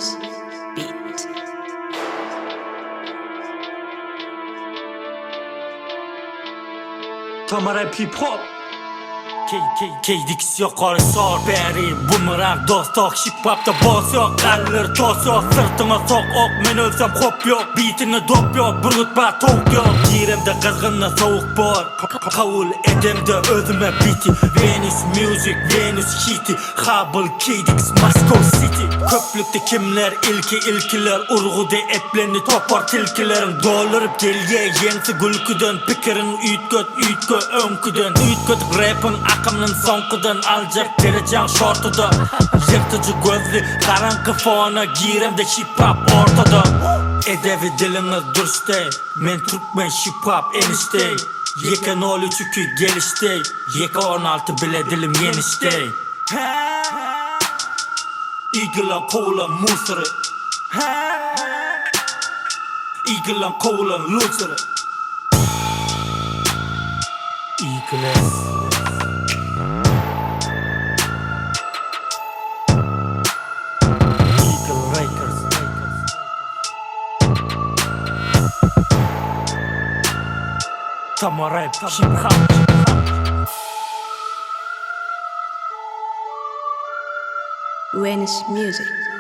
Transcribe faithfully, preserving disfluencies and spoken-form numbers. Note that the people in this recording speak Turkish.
Venus Beat. Tamara hip hop. K K K diksiyon qarasor beri bumerang do'stoq hip hopda boz yo'q qallir to's yo'q sirtima soq oq men o'lsam hop yo'q beatini dop yo'q burg'utma to'q yo'q yerimda qizg'inna sovuq bor qabul edimda o'zimga beat Venus music Venus hiti Hubble K-Dix Moscow City ko'plikda kimlar ilki ilkilar urg'uda eplerini topar tilkilarim do'lirib kelga yensi gulkudan fikrin uyutgot uyutgo o'nkudan uyutgot rapin aqimnin sonqidan aljaq derajang shortida yirtici gözlü qarang'i fona girimda hip hop ortada edevi dilimiz durstay men turkmen hip hop eniştey yeka nol üç iki geliştey yeka on altı bile dilim yeniştey İgılan kovulan musırı İgılan kovulan loser'ı İgılan Tamara hip hop. Venus Music.